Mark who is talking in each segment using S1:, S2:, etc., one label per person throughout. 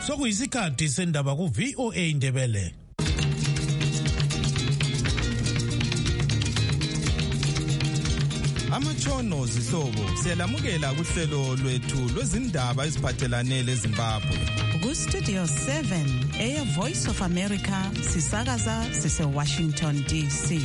S1: Sokuyisikhathi sendaba ku VOA Indebele.
S2: Amatshono zihlobo siyalamukela kuhlelo lwethu lwezindaba eziphathelane leZimbabwe.
S3: Ku Studio 7 Air Voice of America sisakaza sise Washington DC.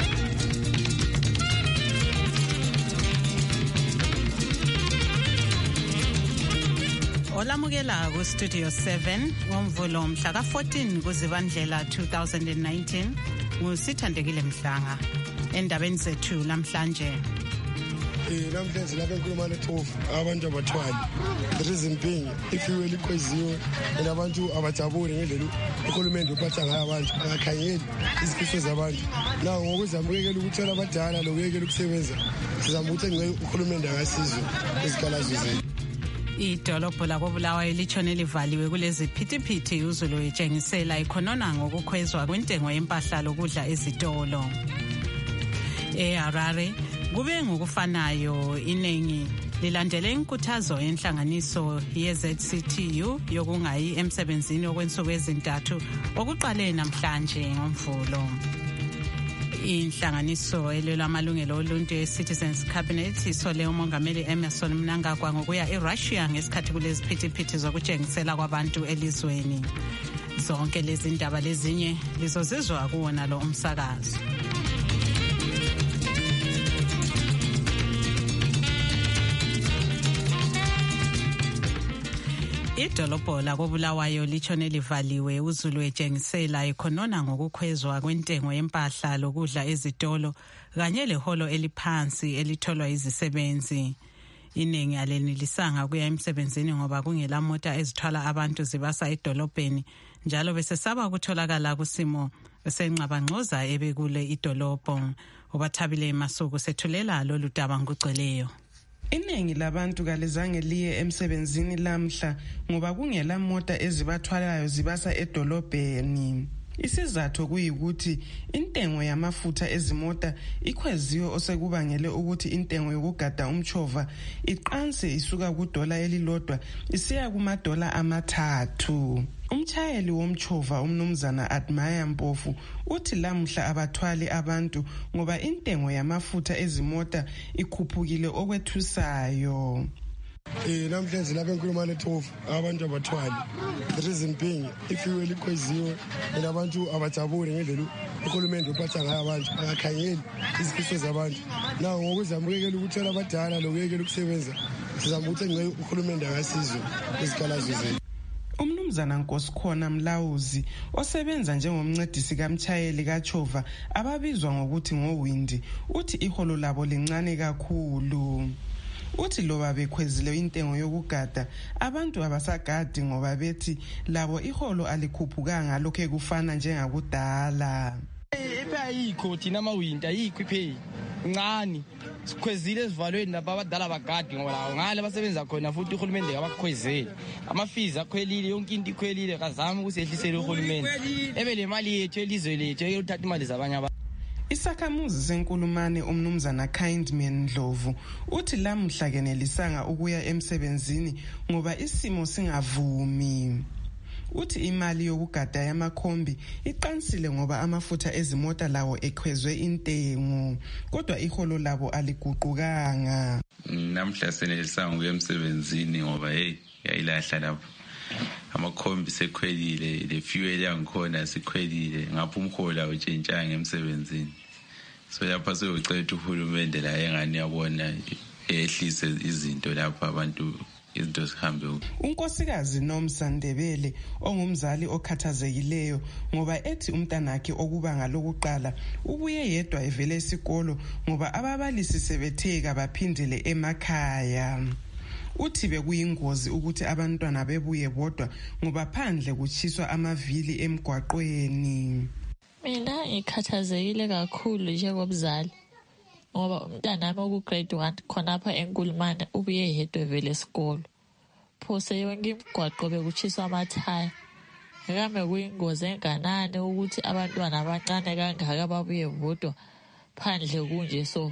S3: Olamukela ku Studio 7 ngomvulo mhla ka-14 kuZibandlela 2019 nguSithandekile Mhlanga. Endabeni zethu namhlanje
S4: namhlanje lapha enkulumane etofu abantu abathwali. The reason being ifuel ikweziwe and abantu abajabule ngendlela uhulumende uphatha ngayo abantu akakhanyeli izifiso zabantu. Nawo ngokuzamukela ukuthola abadala lokuyekela ukusebenza sizama ukuthi ngeke uhulumende akasizwe izikhalazo zethu.
S3: Idolobho lakoBulawayo litshone livaliwe kulezi phithiphithi uZulu etshengisela ikhonona ngokukhwezwa kwentengo yempahla lokudla ezitolo. eHarare kube ngokufanayo iningi lilandele inkuthazo yenhlanganiso yeZCTU yokungayi emsebenzini okwensuku ezintathu okuqale namhlanje ngomvulo. Inhlanganiso elwela amalungelo oluntu ye-Citizens Cabinet isole umongameli Emmerson Mnangagwa ngokuya eRussia ngesikhathi kulezi phithiphithi zokutshengisela kwabantu elizweni. Zonke lezi ndaba lezinye lizozizwa kuwona lo umsakazo. Idolobho lakoBulawayo litshone livaliwe uZulu etshengisela ikhonona ngokukhwezwa kwentengo yempahla lokudla ezitolo kanye leholo eliphansi elitholwa izisebenzi. Iningi alenilisanga kuya emsebenzini ngoba kungela mota ezithwala abantu zibasa edolobheni njalo besesaba ukutholakala kusimo senqabangxoza ebekule idolobho. Ubathabile Masuku sethulela lolu daba ngugcweleyo.
S5: Iningi labantu kalizange liye emsebenzini lamhla ngoba kungela mota ezibathwalayo zibasa edolobheni. Isizathu kuyikuthi intengo yamafutha ezimota ikhweziwe osekubangele ukuthi intengo yokugada umchova iqanse isuka kudola elilodwa isiya kumadola amathathu. Umchayeli womchova umnumzana Admire Mpofu uthi lamhla abathwali abantu ngoba intengo yamafutha ezimota ikhuphukile okwethusayo.
S4: Namhlanje lapha enkulumane etofu abantu abathwali. The reason being ifuel ikweziwe and abantu abajabule ngendlela uhulumende uphatha ngayo abantu akakhanyeli izifiso zabantu. Nawo ngokuzamukela ukuthola abadala lokuyekela ukusebenza sizama ukuthi ngeke uhulumende akasizwe izikhalazo zethu.
S5: Umnumzana Nkosikhona Mlawuzi osebenza njengomncedisi kamchayeli kaChova ababizwa ngokuthi ngoWindi uthi iholo labo lincane kakhulu. Uthi loba bekhwezile intengo yokugada abantu abasagadi ngoba bethi labo iholo alikhuphukanga lokho kufana njengakudala.
S6: Ayikho thina amawinter ayikho ipay ncane sikhwezile esivalweni lapha abadala bagadi ngoba ngale basebenza khona futhi uhulumende akakhwezeli amafees akhwelile yonke into ikhwelile kazama ukusehlisela uhulumende ebele mali yethu elizwe lethu eyothatha imali zabanye abantu.
S5: Isakhamuzi senkulumane umnumzana Kindman Ndlovu uthi lamhla kenelisanga ukuya emsebenzini ngoba isimo singavumi. Uthi imali yokugada yamakhombi iqansile ngoba amafutha ezimota lawo ekhwezwe intengo kodwa iholo labo aliguqukanga.
S7: Namhla senelisanga ukuya emsebenzini ngoba yayilahla lapho amakhombi sekhwelile le fuel yangikhona sikhwelile ngapha umholo awutshentshanga emsebenzini. So lapha seyocela uhulumende la engani yabona ehlise izinto lapha abantu izinto zihambe.
S5: Unkosikazi Nomsandebele ongumzali okhathazekileyo ngoba ethi umntanakhe okubanga lokuqala ubuye yedwa evele esikolo ngoba ababalisi sebetheka baphindele emakhaya. Uthi bekuyingozi ukuthi abantwana bebuye bodwa ngoba phandle kuchiswa amavili emgwaqweni.
S8: Mina ngikhathazekile kakhulu njengomzali ngoba umntanami oku-grade 1 khonapha enkulumane ubuye yedwa vele esikolo. Phose yonke imigwaqo bekuchiswa amathaya. Ngambe kuyingozi enganani ukuthi abantwana abancane kangaka babuye bodwa phandle kunje so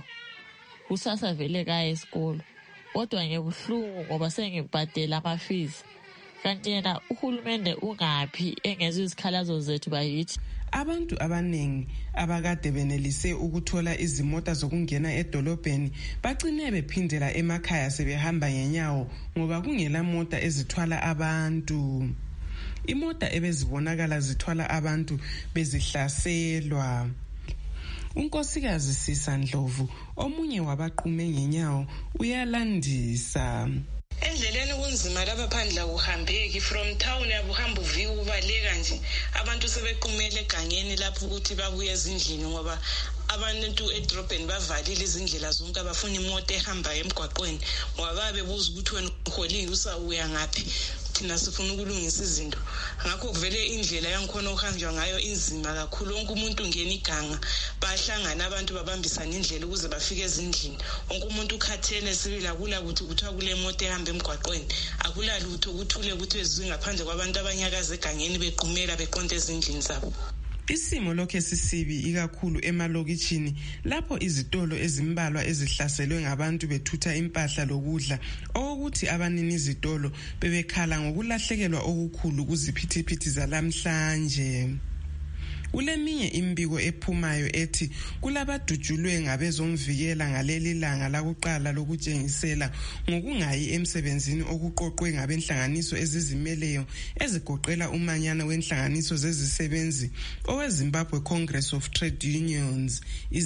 S8: kusasa vele kaya esikolo. Kodwa ngibuhlungu ngoba sengibhadela amafees kanti yena uhulumende ungaphi engezwe izikhalazo zethu bayithi.
S5: Abantu abaningi abakade benelise ukuthola izimota zokungena edolobheni bagcine bephindela emakhaya sebehamba ngenyawo ngoba kungela mota ezithwala abantu. Imota ebezibonakala zithwala abantu bezihlaselwa. Unkosikazi Sisa Ndlovu, omunye wabaqume ngenyawo, uyalandisa.
S9: Endleleni kunzima lapha phandle akuhambeki, from town yabuhamba uvika ubaleka nje. Abantu sebequmele egangeni lapho ukuthi babuye ezindlini ngoba abantu edrobheni bavalile izindlela zonke, abafuna imoto ehamba emgwaqweni ngoba babebuza ukuthi wena uholile usawuya ngaphi. Thina sifuna ukulungisa izinto, ngakho kuvele indlela yangikhona uhanjwa ngayo inzima kakhulu. Wonke umuntu ungena iganga, bahlangana abantu babambisana indlela ukuze bafike ezindlini. Wonke umuntu ukhathele sibila kula ukuthi kuthiwa kule moto ehamba emgwaqweni, akula lutho ukuthule ukuthi ezwe ngaphandle kwabantu abanyakaza egangeni bequmela beqonde ezindlini zabo.
S5: Isimo lokho sisibi ikakhulu emalokitshini lapho izitolo ezimbalwa ezihlaselwe ngabantu bethutha impahla lokudla, okuthi abanini izitolo bebekhala ngokulahlekelwa okukhulu kuziphithiphithi zalamhlanje. Kuleminye imbiko ephumayo ethi kulabadujulwe ngabezomvikela ngaleli langa lakuqala lokutshengisela ngokungayi emsebenzini okuqoqwe ngabenhlanganiso ezizimeleyo ezigoqela umanyano wenhlanganiso zezisebenzi oweZimbabwe Congress of Trade Unions,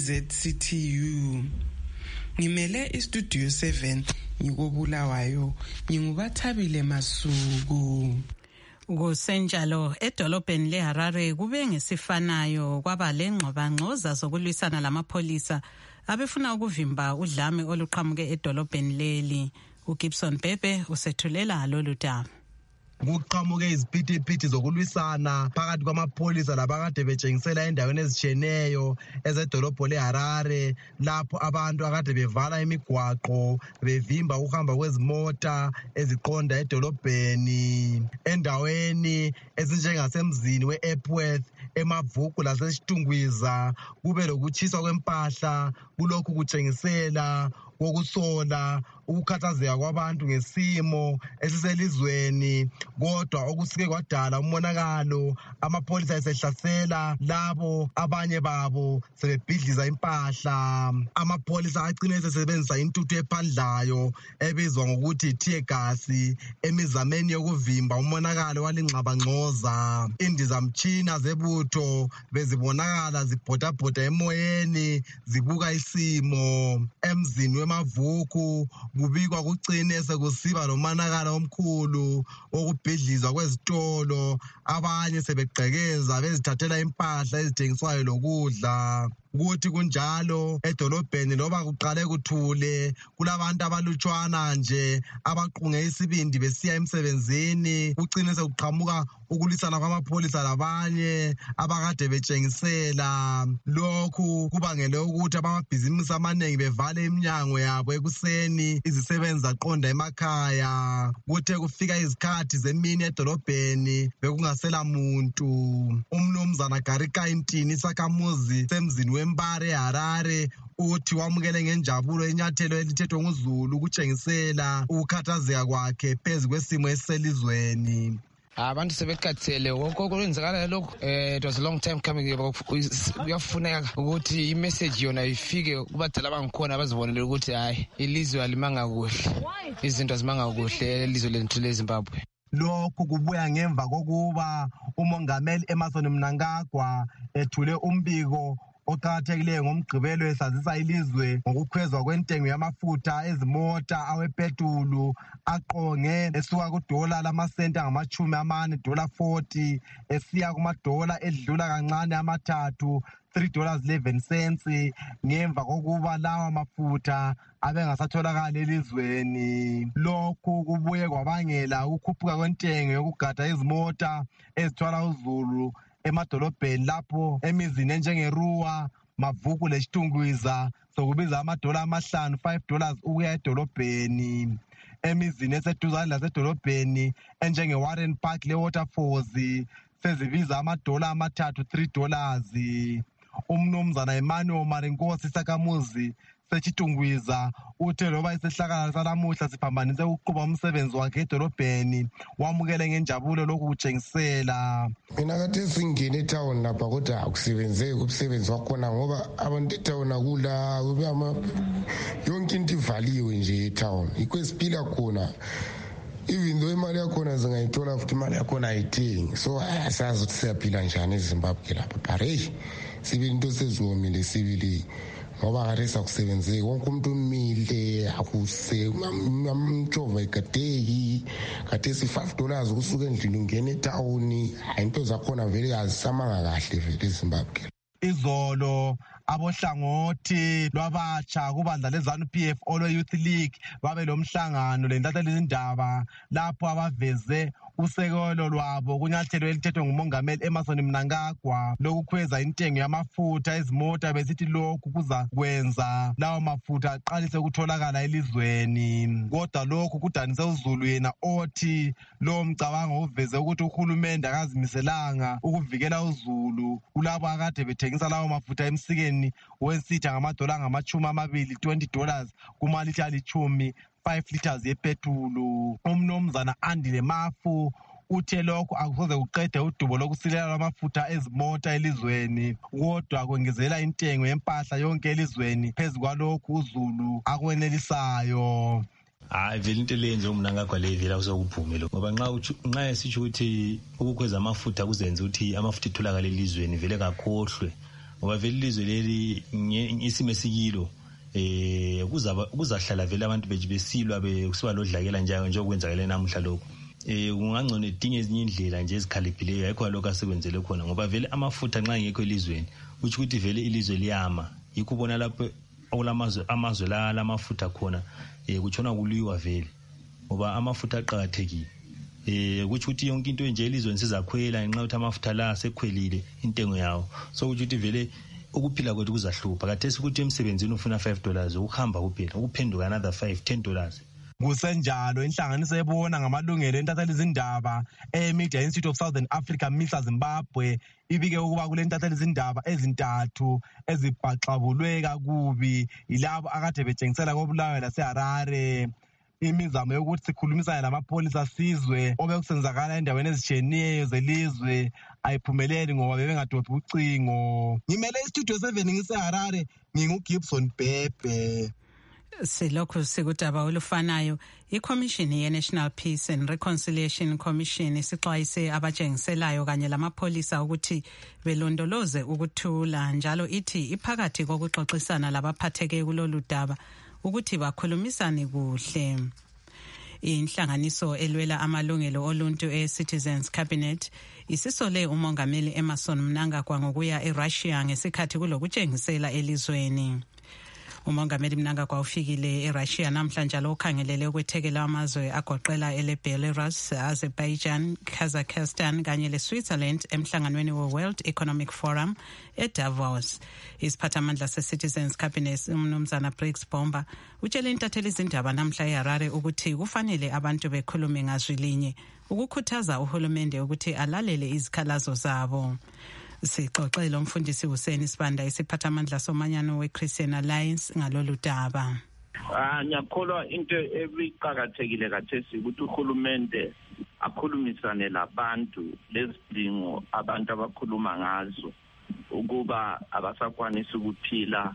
S5: iZCTU. Ngimele istudio 7 ngikobulawayo, ngingubathabile Masuku.
S3: Kusenjalo edolobheni leHarare kube ngesifanayo kwaba lengxobanxoza zokulwisana lamapholisa abefuna ukuvimba udlame oluqhamuke edolobheni leli. uGibson Bebe usethulela lolu daba.
S10: Kuqhamuke iziphithiphithi zokulwisana phakathi kwamapholisa labakade betshengisela endaweni ezitshiyeneyo ezedolobho leHarare, lapho abantu akade bevala imigwaqo bevimba ukuhamba kwezimota eziqonda edolobheni. Endaweni ezinjengasemzini we-Epworth, eMavuku lasesitungwiza kube lokutshiswa kwempahla, kulokhu kutshengisela kokusola ukukhathazeka kwabantu ngesimo esiselizweni, kodwa okusike kwadala umonakalo. Amapholisa esehlasela labo abanye babo sebebhidliza impahla. Amapholisa agcine esebenzisa intuthu ephandlayo ebizwa ngokuthi tear gas emizameni yokuvimba umonakalo walingxabangxoza. Indizamtshina zebutho bezibonakala zibhodabhoda emoyeni zibuka isimo. Emzini weMavuku kubikwa kucine sekusiba lomonakalo omkhulu okubhidlizwa kwezitolo, abanye sebegqekeza bezithathela impahla ezithengiswayo lokudla. Kuthi kunjalo edolobheni loba kuqale kuthule, kulabantu abalutshwana nje abaqunge isibindi besiya emsebenzini. Kucine sekuqhamuka ukulwisana kwamapholisa labanye abakade betshengisela. Lokhu kubangele ukuthi amabhizimusi amanengi bevale iminyango yabo ekuseni, izisebenzi zaqonda emakhaya. Kuthe kufika izikhathi zemini edolobheni bekungasela muntu. Umnumzana Garika Intini, isakhamuzi semzini weMbare eHarare, uthi wamukele ngenjabulo inyathelo elithethwe nguZulu ukutshengisela ukukhathazeka kwakhe phezu kwesimo esiselizweni.
S6: Abantu sebekhathele wonke okwenzakala lokho. It was a long time coming. Kuyafuneka ukuthi imessage yona ifike kubadala abangikhona bazibonele ukuthi hayi ilizwe alimanga kuhle, izinto azimanga kuhle elizwe lethu leZimbabwe.
S10: Lokhu kubuya ngemva kokuba umongameli Emmerson Mnangagwa ethule umbiko oqakathekileyo ngomgqibelo esazisa ilizwe ngokukhwezwa kwentengo yamafutha ezimota awepetulu aqonge esuka kudola lamasenti angama-40, $40, esiya kumadola edlula kancane amathathu, $3.11, ngemva kokuba lawa mafutha abengasatholakala elizweni. Lokhu kubuye kwabangela ukukhuphuka kwentengo yokugada izimota ezithwala uZulu emadolobheni, lapho emizini enjengeRuwa, Mavuku lesitungwiza sokubiza $5 ukuya edolobheni. Emizini eseduzane lasedolobheni enjengeWarren Park leWaterfalls sezibiza $3, $3. Umnumzana Emmanuel Marinkosi Sakamuzi Sechitungwiza uthe loba isehlakala salamuhla siphambanise ukuqhuba umsebenzi wakhe edolobheni wamukele ngenjabulo lokutshengisela.
S11: Mina kade singene etown lapha kodwa akusebenzeki umsebenzi wakhona ngoba abantu etown akula yonke into ivaliwe nje etown. Ikwesiphila khona. Even though imali yakhona zingayithola futhi imali yakhona ayithengi. So asazi ukuthi siyaphila njani eZimbabwe lapha. But hey, sibe into sezomile sibili. Ngoba karesa kusebenzeki wonke umuntu umile akuse amjova ikadeki kathesi $5 ukusuka endlini ungena etown into zakhona vele azisamanga kahle vele eZimbabwe.
S10: Izolo abohlangothi lwabatsha kubandla leZANU-PF Olwe Youth League babe lomhlangano lentatheli izindaba lapho abaveze usekelo lwabo kunyathelo elithethwe ngumongameli Emmerson Mnangagwa lokukhweza intengo yamafutha ezimota besithi lokhu kuza kwenza lawo mafutha aqalise ukutholakala elizweni. Kodwa lokhu kudanise uZulu yena othi lo mcabango uveze ukuthi uhulumende akazimiselanga ukuvikela uZulu kulabo akade bethengisa lawo mafutha emsikeni wensitha ngamadola angama-20 $20 kumalitha ali-10 5 liters yepetrolu. Umnumzana Andile Mafu uthe lokho akusoze kuqede udubo lokusilela lwamafutha ezimota elizweni kodwa kwengezela intengo yempahla yonke elizweni phezu kwalokhu uZulu akwenelisayo.
S12: Vele into le nje uMnangagwa le vela uzokuphume lo ngoba nxa esitsho ukuthi ukukhweza amafutha kuzenza ukuthi amafutha itholakala elizweni vele kakhohlwe ngoba vele ilizwe leli isimo esikilo kuzahlala vele abantu besilwa bekusiba lodlakela njengokwenzakala namuhla lokho. Ungangcono edinga ezinye indlela nje ezikhaliphileyo ayikho lokho asekwenzele khona ngoba vele amafutha nxa ngekho elizweni uthi ukuthi vele ilizwe liyama yikho ubona lapho amazwe la amafutha khona kutshona kuliwa vele ngoba amafutha aqakathekile. Kuthi ukuthi yonke into nje elizweni sizakhwela ngenxa ukuthi amafutha la sekhwelile intengo yawo so ukuthi vele ukuphila kwethu kuzahlupha kathesi ukuthi emsebenzini ufuna $5 ukuhamba kuphela ukuphenduka another $10.
S10: Kusenjalo inhlanganiso ebona ngamalungelo entatheli izindaba Media Institute of Southern Africa MISA Zimbabwe ibike ukuba kule ntatheli izindaba ezintathu ezibhaxabulwe kakubi yilabo akade betshengisela koBulawayo laseHarare. Imizamo yokuthi sikhulumisane lamapholisa sizwe obekusenzakala endaweni ezitshiyeneyo zelizwe ayiphumeleli ngoba bebengadophi ucingo. Ngimele istudio 7 ngiseHarare nginguGibson Bhebhe.
S3: Silokhu sikudaba olufanayo iCommission ye-National Peace and Reconciliation Commission isixwayise abatshengiselayo kanye lamapholisa ukuthi belondoloze ukuthula njalo ithi iphakathi kokuxoxisana labaphatheke kulolu daba ukuthi bakhulumisane kuhle. Inhlanganiso elwela amalungelo oluntu e-Citizens Cabinet isisole umongameli Emmerson Mnangagwa ngokuya eRussia ngesikhathi kulokutshengisela elizweni. Umongameli Mnangagwa ufikile eRussia namhlanje lokhangelele ukwethekela amazwe agoqela eleBelarus, Azerbaijan, Kazakhstan kanye leSwitzerland emhlanganweni weWorld Economic Forum eDavos. Isiphathamandla seCitizens Cabinet umnumzana Briggs Bomba utshele intatheli izindaba namhla eHarare ukuthi kufanele abantu bekhulume ngazwi linye ukukhuthaza uhulumende ukuthi alalele izikhalazo zabo. Sixoxele umfundisi Hussein Sibanda isiphathamandla somanyano weChristian Alliance ngalolu daba.
S13: Ngiyakholwa into ebiqhakathekile kathesi ukuthi uhulumende akhulumisane labantu lezidingo abantu abakhuluma ngazo ukuba abasakwanisa ukuphila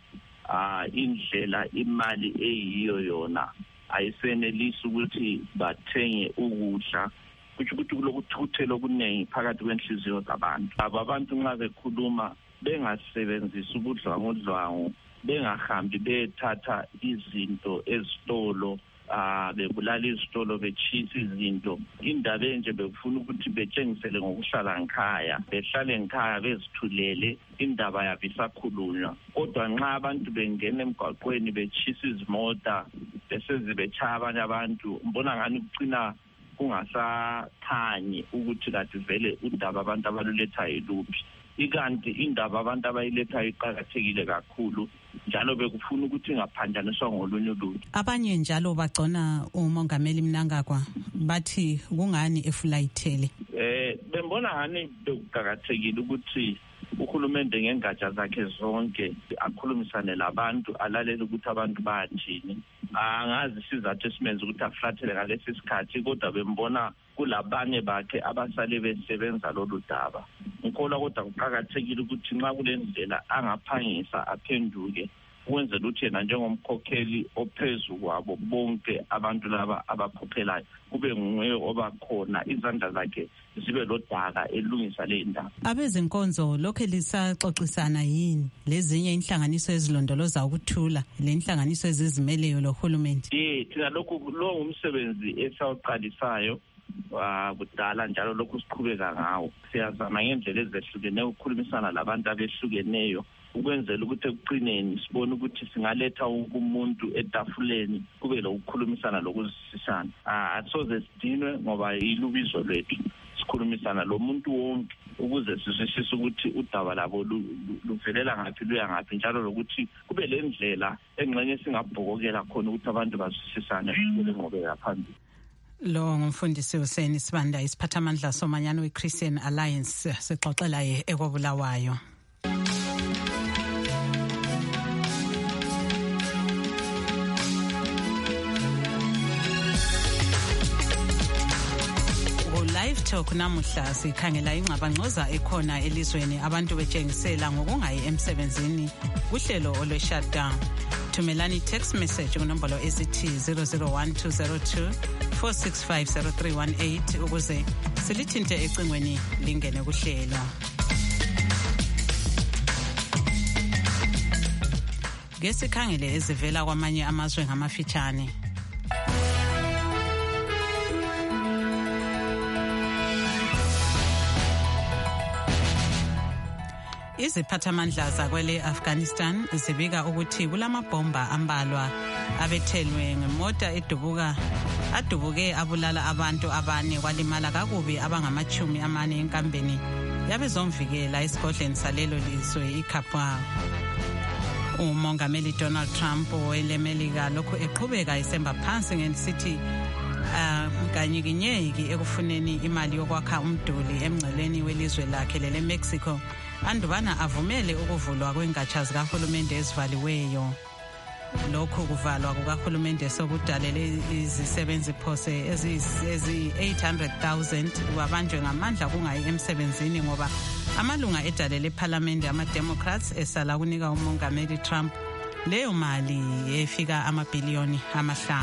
S13: indlela imali eyiyo yona ayisenelisi ukuthi bathenge ukudla kuthi kulokuthuthela okuningi phakathi kwenhliziyo zabantu. Abantu nxa bekhuluma bengasebenzisi ubudlwangudlwangu bengahambi bethatha izinto ezitolo bebulala izitolo betshisa izinto. Indaba enje bekufuna ukuthi betshengisele ngokuhlala ngikhaya behlale ngikhaya bezithulele indaba yabo isakhulunywa. Kodwa nxa abantu bengena emgwaqweni betshisa izimota besezibetshaya abanye abantu mbona ngani kucina kungasakhanyi ukuthi kathi vele udaba abantu abaluletha yiluphi. Ikanti indaba abantu abayiletha iqhakathekile kakhulu njalo bekufuna ukuthi ingaphanjaniswa ngolunye ulutho.
S3: Abanye njalo bagcona umongameli Mnangagwa bathi kungani efulayithele.
S13: Bembona ngani bekuqhakathekile ukuthi uhulumende ngengatsha zakhe zonke akhulumisane labantu, alalele ukuthi abantu banjini. Angazi isizathu esimenza ukuthi aflathele ngalesi sikhathi, kodwa bembona kulabanye bakhe abasale besebenza lolu daba. Ngikholwa kodwa kuqakathekile ukuthi nxa kule ndlela angaphangisa aphenduke, ukwenzela ukuthi yena njengomkhokheli ophezu kwabo bonke abantu laba abakhokhelayo kube nguye obakhona, izandla zakhe zibe lodaka elungisa le ndaba.
S3: Abezinkonzo lokho lisaxoxisana yini lezinye inhlanganiso ezilondoloza ukuthula, le inhlanganiso ezizimeleyo lohulumende?
S13: Thina lokhu lo ngumsebenzi esawuqalisayo kudala, njalo lokhu siqhubeka ngawo. Siyazama ngendlela ezehlukeneyo ukukhulumisana labantu abehlukeneyo ukwenzela ukuthi ekuqineni sibone ukuthi singaletha umuntu etafuleni kube lokukhulumisana lokuzisisana. Asoze sidinwe ngoba yilubizo lwethu sikhulumisana lo muntu wonke ukuze sizwisise ukuthi udaba labo luvelela ngaphi luya ngaphi, njalo lokuthi kube le ndlela engxenye singabhokokela khona ukuthi abantu bazwisisane ngqubekela phambili.
S3: Lo ngumfundisi uSeni Sibanda, isiphathamandla somanyano we-Christian Alliance, sixoxela ekobulawayo. Live Talk namuhla sikhangela ingxabangxoza ekhona elizweni, abantu betshengisela ngokungayi emsebenzini kuhlelo olwe-shutdown. Thumelani text message kunombolo esithi 001202 4650318 ukuze silithinte ecingweni lingene kuhlelo. Ngesikhangele ezivela kwamanye amazwe ngamafitshane. Iziphathamandla zakwele Afghanistan zibika ukuthi kulamabhomba ambalwa abethelwe ngemota adubuke abulala abantu abane, kwalimala kakubi abangama-40 enkambeni yabezomvikela esigodleni salelo lizwe iKabul. Umongameli Donald Trump welemelika lokhu eqhubeka esemba phansi ngesithi kanyikinyeki ekufuneni imali yokwakha umduli emngceleni welizwe lakhe lele Mexico andubana avumele ukuvulwa kwengatsha zikahulumende ezivaliweyo. Lokhu kuvalwa kukahulumende sokudalele izisebenzi phose ezi-800,000 wabanjwe ngamandla kungayi emsebenzini ngoba amalunga edalele eParliament ama-Democrats esala kunika umongameli Trump leyo mali efika amabhiliyoni 5.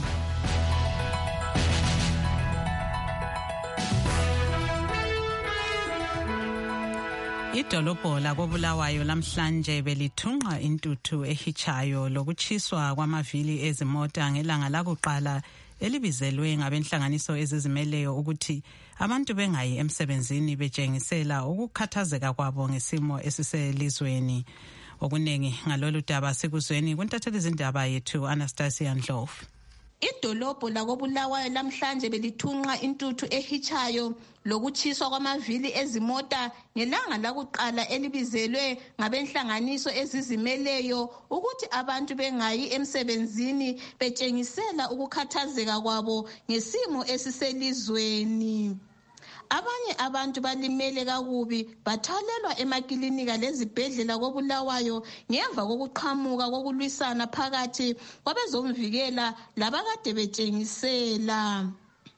S3: Idolobho lakobulawayo lamhlanje belithunqa intuthu ehichayo lokuchiswa kwamavili ezimota ngelanga lakuqala elibizelwe ngabenhlanganiso ezizimeleyo ukuthi abantu bengayi emsebenzini betshengisela ukukhathazeka kwabo ngesimo esiselizweni. Okunengi ngalolu daba sikuzweni kuntatheli izindaba yethu Anastasia Ndlovu.
S14: Idolobho lakobulawayo lamhlanje belithunqa intuthu ehichayo lokuchiswa kwamavili ezimota ngelanga lakuqala elibizelwe ngabenhlanganiso ezizimeleyo ukuthi abantu bengayi emsebenzini betshengisela ukukhathazeka kwabo ngesimo esiselizweni. Abanye abantu balimele kakubi bathalelwa emakilinika lezibhedlela kobulawayo ngemva kokuqhamuka kokulwisana phakathi kwabezomvikela labakade betshengisela.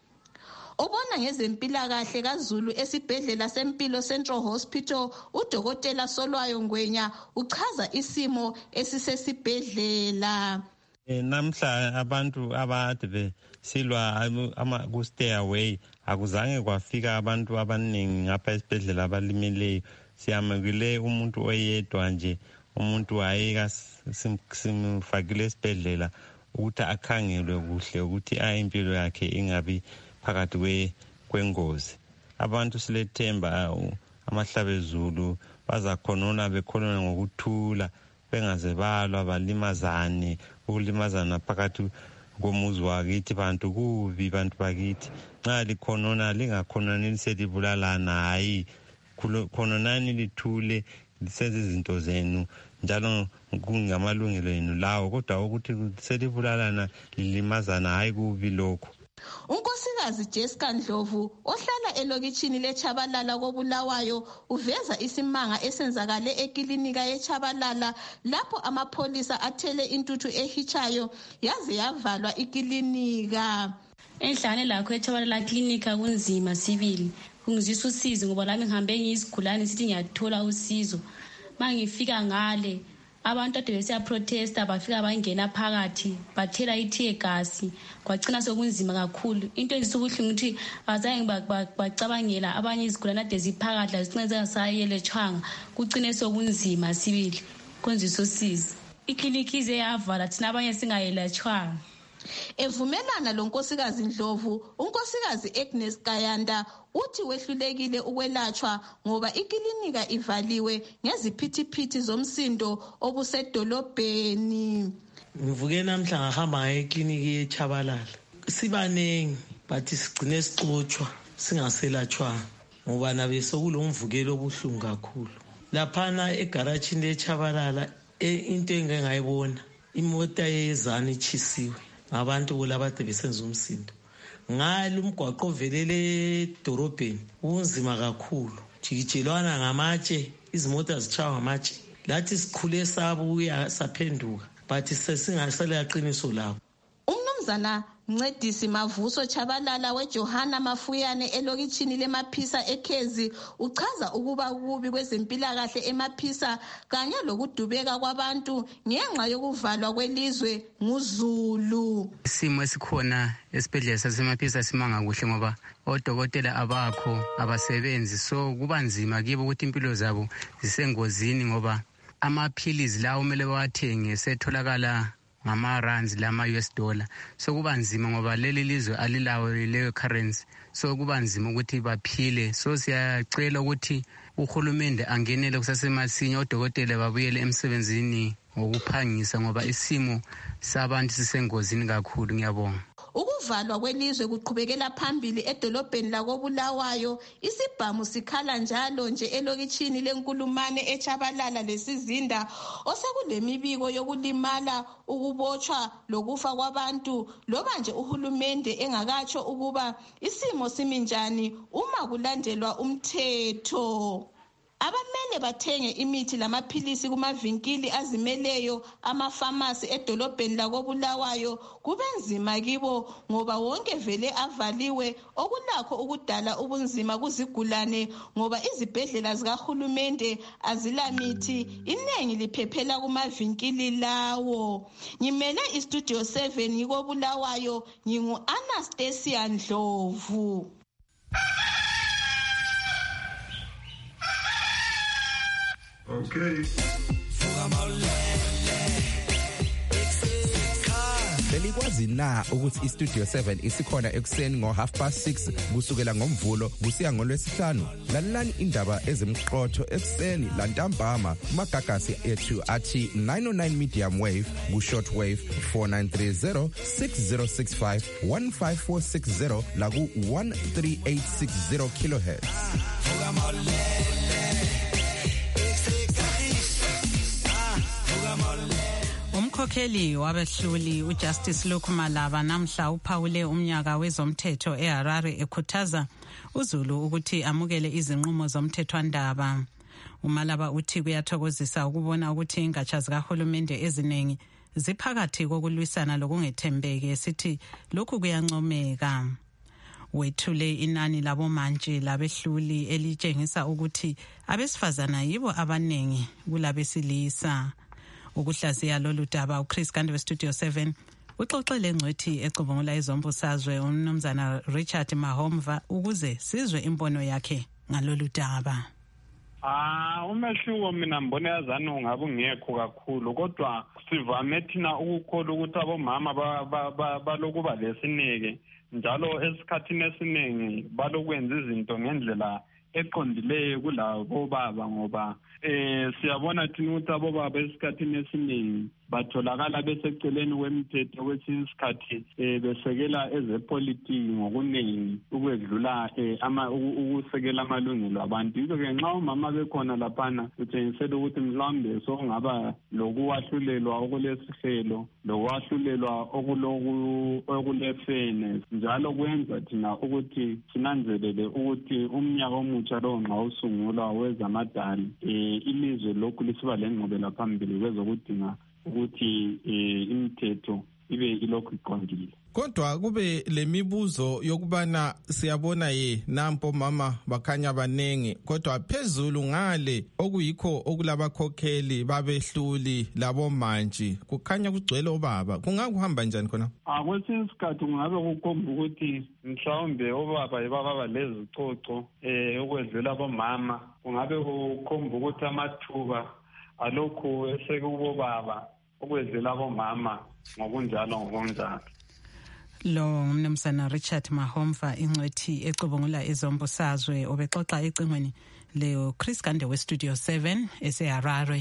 S14: Obona ngezempilakahle kaZulu esibhedlela sempilo Central Hospital uDokotela Solwayo Ngwenya uchaza isimo esisesibhedlela.
S15: Namhla abantu abade besilwa ku-stairway akuzange kwafika abantu abaningi ngapha esibhedlela abalimeleyo. Siyamukile umuntu oyedwa nje, umuntu wayeka simfakile esibhedlela ukuthi akhangelwe kuhle ukuthi impilo yakhe ingabi phakathi kwengozi. Abantu silethemba amahlabezulu bazakhonona bekhonona ngokuthula bengaze balwa balimazane. Ukulimazana phakathi komuzi wakithi bantu kubi, bantu bakithi nxa likhonona lingakhonani liselibulalana, hayi khononani lithule lisenze izinto zenu njalo kungamalungelo enu lawo, kodwa ukuthi selibulalana lilimazana hayi kubi lokho.
S14: Unkosikazi Jessica Ndlovu ohlala elokitshini leChabalala koBulawayo uveza isimanga esenzakale eklinika yeChabalala lapho amapholisa athele intuthu ehichayo yaze yavalwa iklinika.
S16: Enhlane lakho eChabalala klinika kunzima sibili. Kungizisa usizo ngoba lami ngihambe ngizigulane sithi ngiyathola usizo. Mangifika ngale abantu ade besiya protesta bafika bangena phakathi bathela itear gas kwagcina sokunzima kakhulu. Into ezisubuhlungu ukuthi azange bacabangela abanye izigulane ade ziphakathi zicine zingasayelechanga kucine sokunzima sibili konzisa usizo. Iklinika ize yavala thina abanye singayelechanga.
S14: Evumelana lonkosikazi Ndlovu, unkosikazi Agnes Kayanda uthi wehlulekile ukwelatshwa ngoba iklinika ivaliwe ngeziphithiphithi zomsindo obusedolobheni.
S17: Ngivuke namhla ngahamba eklinika yeChabalala. Sibanengi bathi sigcine sixotshwa singaselatshwa ngoba nabe sokulomvukelo obuhlungu kakhulu. Laphana egaragini leChabalala into engingayibona imota yezana ichisiwe. Abantu kulabade besenza umsindo ngalo umgwaqo ovelele edorobheni unzima kakhulu jikijelwana ngamatshe izimota zichawa ngamatshe lathi sikhule sabuya saphenduka bathi sesingasele yaqiniso lawo.
S14: Umnumzana Mncedisi Mavuso Chabalala weJohana Mafuyane elokitshini leMaphisa eKhezi uchaza ukuba kubi kwezempilakahle eMaphisa kanye lokudubeka kwabantu ngenxa yokuvalwa kwelizwe nguZulu.
S18: Isimo esikhona esibhedlela saseMaphisa simanga kuhle ngoba odokotela abakho abasebenzi so kuba nzima kibo ukuthi impilo zabo zisengozini ngoba amaphilizi lawo kumele bawathenge setholakala ngama-rands lama-US dollar so kuba nzima ngoba leli lizwe alilawo leyo currency so kuba nzima ukuthi baphile. So siyacela ukuthi uhulumende angenele kusasemasinya odokotela babuyele emsebenzini ngokuphangisa ngoba isimo sabantu sisengozini kakhulu. Ngiyabonga.
S14: Ukuvalwa kwelizwe kuqhubekela phambili edolobheni lakoBulawayo. Isibhamu sikhala njalo nje elokitshini leNkulumane eChabalala lesizinda osekulemibiko yokulimala, ukubotshwa lokufa kwabantu loba nje uhulumende engakatsho ukuba isimo siminjani uma kulandelwa umthetho. Abamele bathenge imithi lamaphilisi kumavinkili azimeleyo amafamasi edolobheni lakoBulawayo kube nzima kibo ngoba wonke vele avaliwe okulakho ukudala ubunzima kuzigulane ngoba izibhedlela zikahulumende azilamithi, inengi liphephela kumavinkili lawo. Ngimele iStudio 7 ngikoBulawayo, ngingu Anastasia Ndlovu.
S19: Okay.
S2: Belikwazi na ukuthi iStudio 7 isikhona ekuseni ngo6:30 kusukela ngoMvulo kusiya ngoLwesihlanu? Lalelani indaba ezimqotho ekuseni lantambama kumagagasi ethu athi 909 medium wave ku-short wave 4930 6065 15460 la ku-13860 kilohertz.
S3: Umkhokheli wabehluli uJustice Luke Malaba namhla uphawule umnyaka wezomthetho eHarare ekhuthaza uZulu ukuthi amukele izinqumo zomthethwandaba. uMalaba uthi kuyathokozisa ukubona ukuthi ingatsha zikahulumende eziningi ziphakathi kokulwisana lokungethembeki, esithi lokhu kuyancomeka. Wethule inani labomantshi labehluli elitshengisa ukuthi abesifazana yibo abanengi kulabesilisa. Ukuhlaziya lolu daba uChris Gande weStudio 7 uxoxele ngcwethi ecubungula izombusazwe uMnumzana Richard Mahomva ukuze sizwe imbono yakhe ngalolu daba.
S19: Umehluko mina mbona yazana ungabe ungekho kakhulu, kodwa sivame thina ukukholwa ukuthi abomama balokuba lesineke njalo esikhathini esiningi balokwenza izinto ngendlela eqondileyo kulabo baba ngoba siyabona thina ukuthi abobaba esikhathini esiningi batholakala beseceleni kwemithetho kwesinye isikhathi besekela ezepolitiki ngokuningi ukwedlula ukusekela amalungelo abantu. Yikho-ke nxa omama bekhona laphana kutshengisela ukuthi mhlawumbe sokungaba lokuwahlulelwa okulesihlelo lokwahlulelwa okulefene, njalo kwenza thina ukuthi sinanzelele ukuthi umnyaka omutsha lowo nxa usungulwa wezamadali ilizwe lokhu lisiba lengqubela phambili kwezokudinga ukuthi imithetho ibe ilokhu iqondile.
S20: Kodwa kube lemibuzo yokubana siyabona nampo mama bakhanya banengi, kodwa phezulu ngale okuyikho okulabakhokheli babehluli labo manje kukhanya kugcwele obaba. Kungakuhamba njani khona?
S19: Kwesinye isikhathi kungabe kukhomba ukuthi mhlawumbe obaba yibaba lezicoco ukwedlula abomama. Kungabe kukhomba ukuthi amathuba alokhu esekubobaba ukwedlula abomama ngokunjalo.
S3: Lo ngumnumzana Richard Mahomva, ingcwethi ecubungula ezombusazwe, obexoxa ecingweni Leo Chris Gande we Studio 7 eseHarare.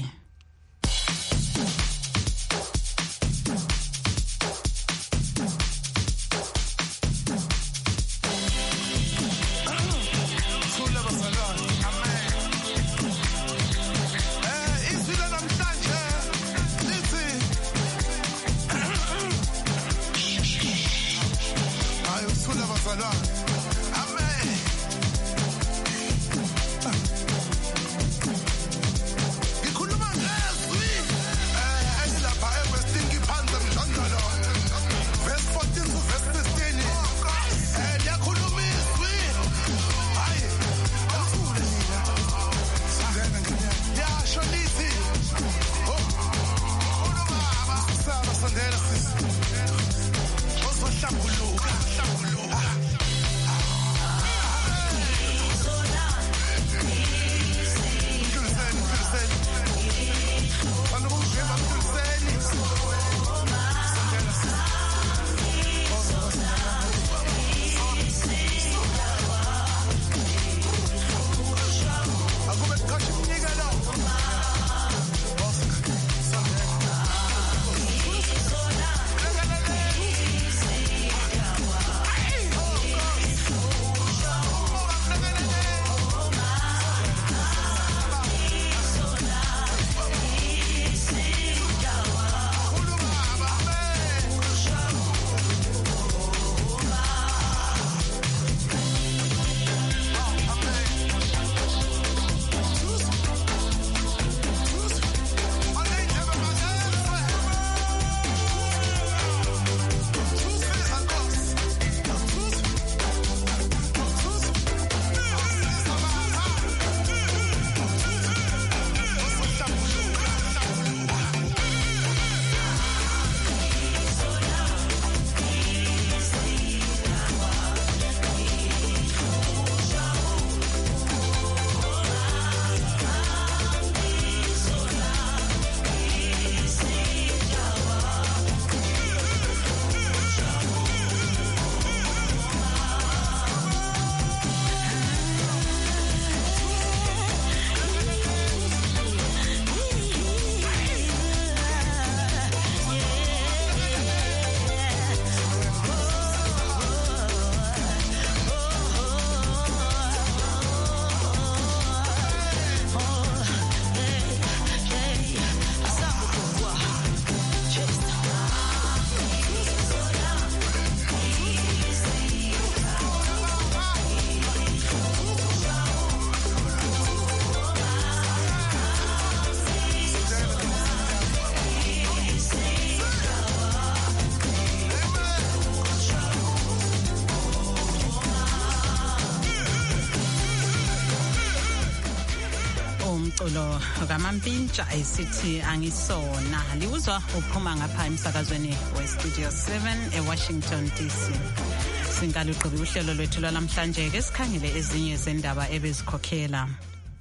S3: umculo kaMampintsha esithi angisona liuzwa uphuma ngapha emsakazweni weStudio 7 eWashington DC. Singaluqobi uhlelo lwethu lwalamhlanje ke sikhangele ezinye zendaba ebezikhokhela.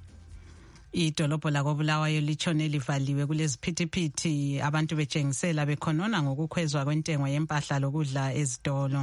S3: Idolobho lakoBulawayo litshone livaliwe kuleziphithiphithi abantu betshengisela bekhonona ngokukhwezwa kwentengo yempahla lokudla ezitolo.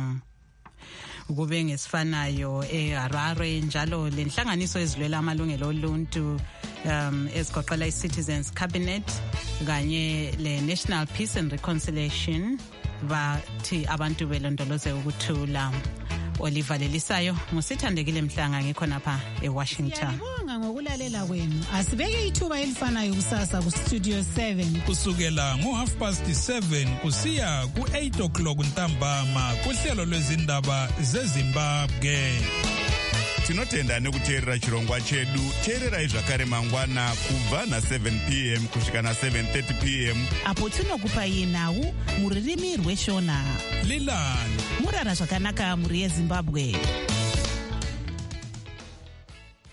S3: Ukube ngesifanayo eHarare njalo lenhlanganiso ezilwela amalungelo oluntu ezigoqela i-Citizens Cabinet kanye le-National Peace and Reconciliation bathi abantu belondoloze ukuthula. Oliver Lelisayo ngusithandekile Mhlanga ngikhonapha eWashington.
S21: Siyabonga ngokulalela kwenu. Asibeke ithuba elifanayo kusasa ku Studio 7
S1: kusukela ngo7:30 kusiya ku8:00 ntambama kuhlelo lwezindaba zeZimbabwe.
S22: Tinotenda nekuteerera chirongwa chedu. Teererai zvakare mangwana kubva na7 p.m. kusvika na7:30 p.m.
S21: apo tinokupai nhau muririmi rweshona.
S1: Lilani
S21: murara zvakanaka muri yeZimbabwe.